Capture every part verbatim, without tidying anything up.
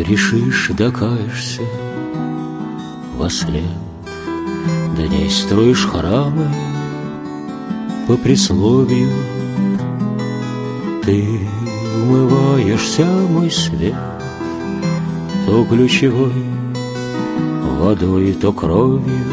Грешишь, да каешься вослед, дней строишь храмы по присловию. Ты умываешься, мой свет, то ключевой водой, то кровью.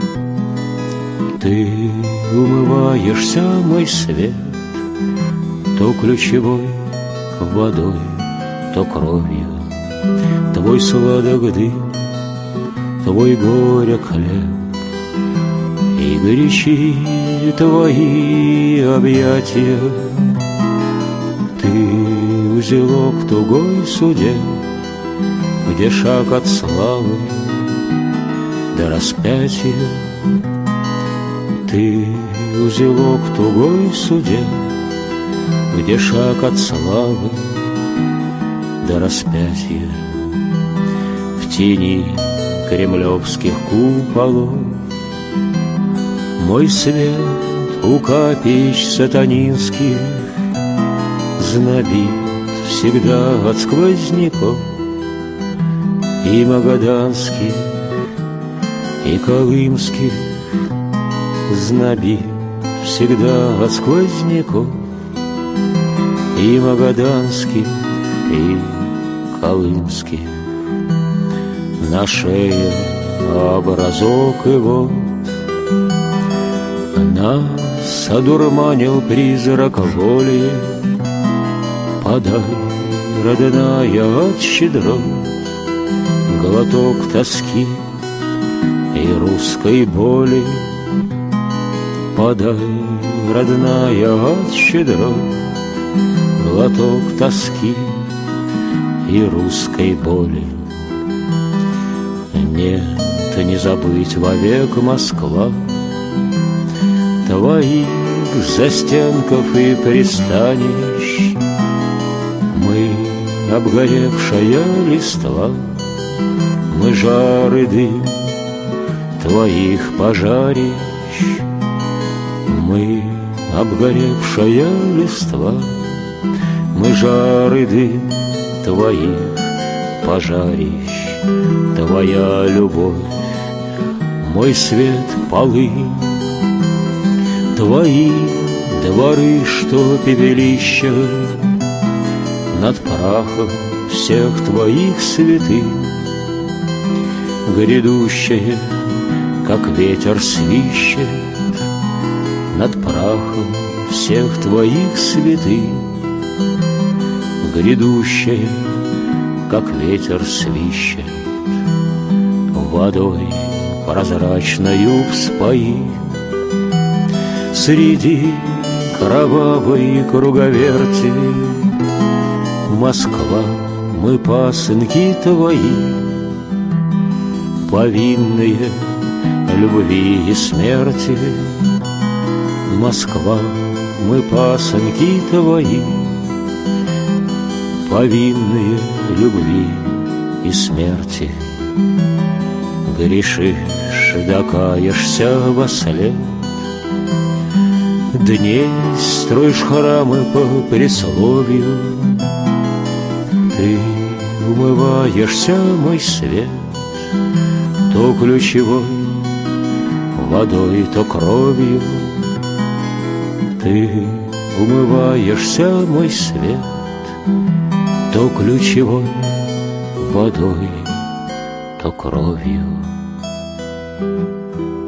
Ты умываешься, мой свет, то ключевой водой, то кровью. Твой сладок дым, твой горек хлеб, и горячи твои объятия. Ты узелок тугой судеб, где шаг от славы до распятия. Ты узелок тугой судеб, где шаг от славы до распятия. В тени кремлевских куполов мой свет у капищ сатанинских знобит всегда от сквозняков. И магаданских, и колымских знобит всегда от сквозняков. И магаданских, и колымских. На шее образок его нас одурманил призрак воли. Подай, родная, от щедрот глоток тоски и русской боли. Подай, родная, от щедрот глоток тоски и русской боли. Нет, не забыть вовек, Москва, твоих застенков и пристанищ. Мы обгоревшая листва, мы жар и дым твоих пожарищ. Мы обгоревшая листва, мы жар и дым твоих пожарищ. Твоя любовь, мой свет, полынь, твои дворы, что пепелища, над прахом всех твоих святынь. Грядущее, как ветер свищет, над прахом всех твоих святынь. Грядущее, как ветер свищет, водой прозрачною вспои. Среди кровавой круговерти, Москва, мы пасынки твои, повинные любви и смерти. Москва, мы пасынки твои, повинные любви и смерти. Грешишь, да каешься вослед, дней строишь храмы по присловию. Ты умываешься, мой свет, то ключевой водой, то кровью. Ты умываешься, мой свет, то ключевой водой, то кровью.